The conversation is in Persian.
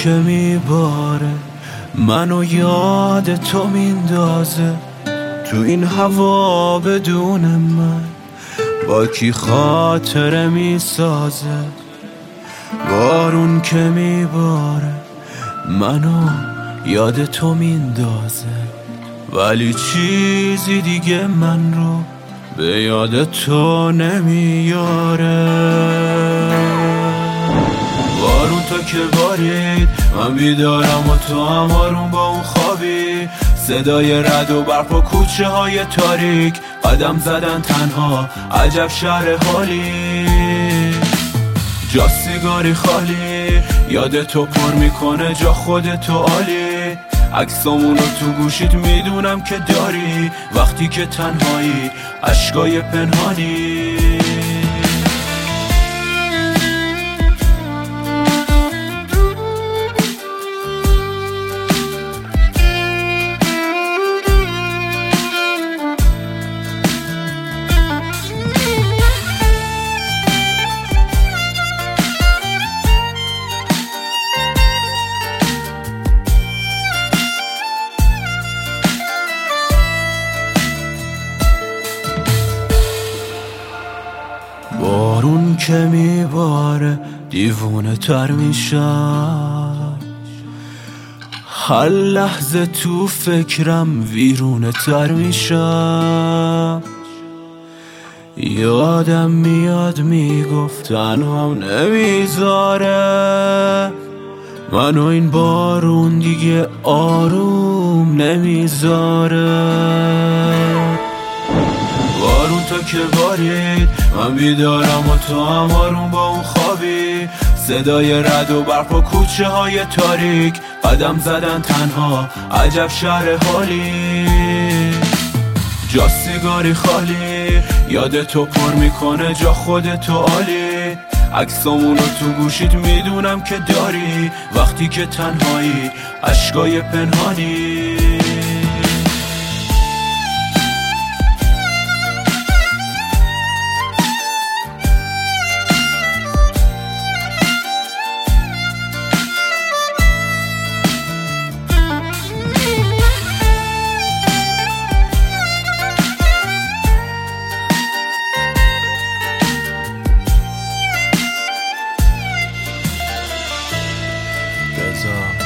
که میباره منو یاد تو میندازه، تو این هوا بدون من با کی خاطره میسازه. بارون که میباره منو یاد تو میندازه، ولی چیزی دیگه من رو به یاد تو نمیاره. بارون تا که بارید من بیدارم و تو هم آروم با اون خوابی، صدای رد و برف و کوچه های تاریک، قدم زدن تنها عجب شهر حالی. جا سیگاری خالی یاد تو پر میکنه جا خودتو عالی. عکسامونو تو گوشید میدونم که داری، وقتی که تنهایی عشقای پنهانی. بارون که میباره دیوونه تر میشم، هر لحظه تو فکرم ویرونه تر میشم. یادم میاد میگفت تنهام نمیذاره منو این بارون دیگه آروم نمیذاره. بارون تا که بارید من بیدارم و تو هم آروم با اون خوابی، صدای رد و برف و کوچه های تاریک، قدم زدن تنها عجب شهر حالی. جا سیگاری خالی یاد تو پر میکنه جا خودتو عالی. عکسامونو تو گوشید میدونم که داری، وقتی که تنهایی عشقای پنهانی. Up.